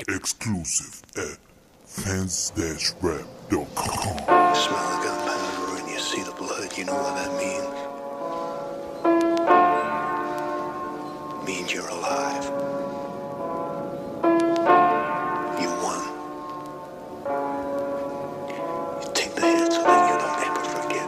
Exclusive at fans-rap.com. Smell the gunpowder and you see the blood, you know what that means? Means you're alive. You won. You take the hit so that you don't ever forget.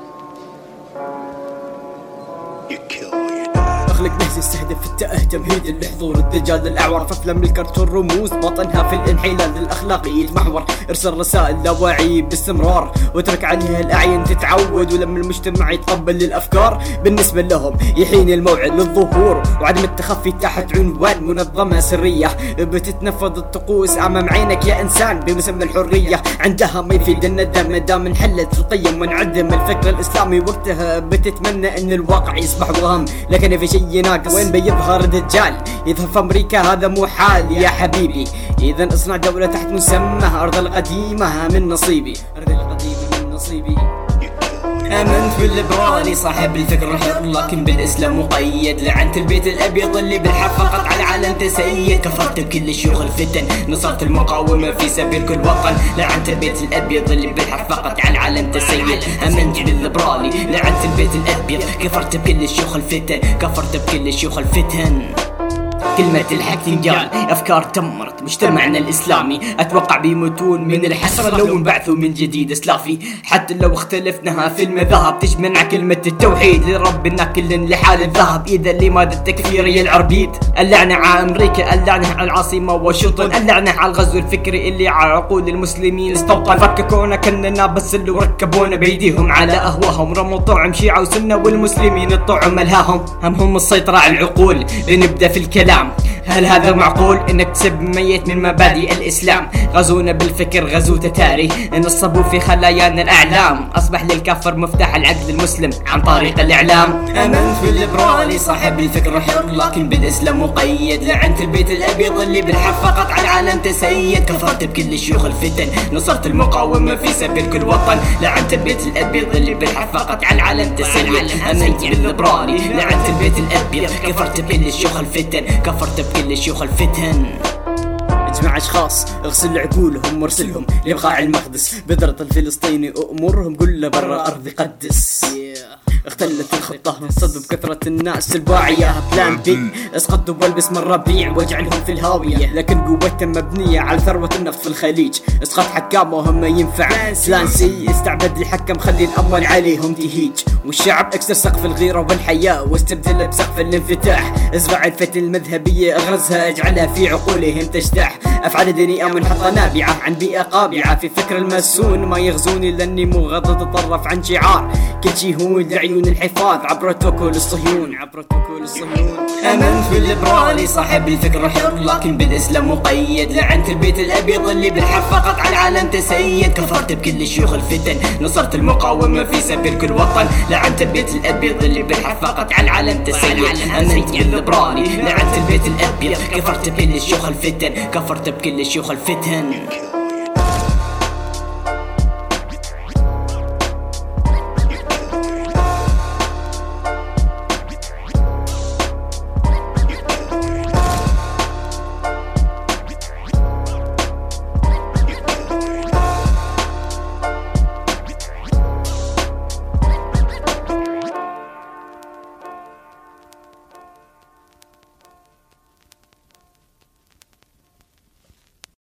You kill or you die. أغلق نهج يستهدف التأه تمهيد لحضور الدجال الأعور فأفلام الكرتون رموز بطنها في الانحلال الأخلاقي يتمحور إرسل رسائل لا وعي باستمرار وترك عليها الأعين تتعود ولما المجتمع يتقبل الأفكار بالنسبة لهم يحين الموعد للظهور وعدم التخفي تحت عنوان منظمة سرية بتتنفض الطقوس أمام عينك يا إنسان بمسمى الحرية عندها ما يفيد الندم دام انحلت القيم وانعدم الفكر الإسلامي وقتها بتتمنى أن الواقع يصبح وهم لكن في شيء ناقص وين بيظهر الدجال يظهر في أمريكا هذا مو حال يا حبيبي إذا اصنع دولة تحت مسمى أرض القديمة من نصيبي أرض القديمة من نصيبي آمنت بالليبرالي صاحب الفكر حر لكن بالإسلام مقيد لعنت البيت الأبيض اللي بالحق فقط على العلن تسيد كفرت بكل شيوخ الفتن نصرت المقاومة في سبيل كل وطن لعنت البيت الأبيض اللي بالحق فقط على العلن تسيد آمنت بالليبرالي لعنت البيت الأبيض كفرت بكل شيوخ الفتن كفرت بكل شيوخ الفتن كلمة الحق تنقال أفكار تمرت مجتمعنا الإسلامي أتوقع بيموتون من الحسرة لو انبعثوا من جديد إسلافي حتى لو اختلفناها في المذاهب تجمعنا كلمة التوحيد لربنا كل لحال الذهب إذا لماذا التكفير يا العربيد اللعنة على أمريكا اللعنة على العاصمة واشنطن اللعنة على الغزو الفكري اللي على عقول المسلمين استوطن فككونا كننا بس اللي ركبونا بيديهم على أهواهم رموا طعم شيعة وسنة والمسلمين الطعم ملهاهم همهم السيطرة على العقول لنبدأ في الكلام هل هذا معقول انك تسب ميت من مبادئ الاسلام غزونا بالفكر غزو تتاري نصبوا في خلايانا الاعلام اصبح للكافر مفتاح العقل المسلم عن طريق الاعلام امنت بالليبرالي صاحب الفكر حر لكن بالاسلام مقيد لعنت البيت الابيض اللي بالحق فقط على العلن تسيد كفرت بكل شيوخ الفتن نصرت المقاومة في سبيل كل وطن لعنت البيت الابيض اللي بالحق فقط على العلن تسيد امنت بالليبرالي لعنت البيت الابيض كفرت بكل شيوخ الفتن كفرت بكل شيوخ الفتن اجمع اشخاص اغسل عقولهم وارسلهم لبقاع المقدس بذرة الفلسطيني امورهم قل له برا ارض قدس اختلت الخطة صد بكثرة الناس الواعية بلان بي اسقطوا والبس من الربيع واجعلهم في الهاوية لكن قوتهم مبنية على ثروة النفط في الخليج اسقط حكامهم ما ينفع بلان سي استعبد الحكم خلي الاموال عليهم تهيج والشعب اكسر سقف الغيرة والحياة واستبدل بسقف الانفتاح ازرع الفتن المذهبية اغرزها اجعلها في عقولهم تجتاح افعال دينية منحطة نابعة عن بيئة قابعة في فكر المسون ما يغزوني لاني مو غض تطرف عن شعار كل شي هو لعيون الحفاظ عبر توكل الصهيون امنت بالليبرالي صاحب الفكر حر لكن بالاسلام مقيد لعنت البيت الابيض اللي بالحق فقط على العلن تسيد كفرت بكل شيوخ الفتن نصرت المقاومة في سبيل كل وطن لعنت البيت الابيض اللي بالحق فقط على العلن تسيد امنت بالليبرالي لعنت البيت الابيض كفرت بكل شيوخ الفتن كفرت بكل شيوخ الفتن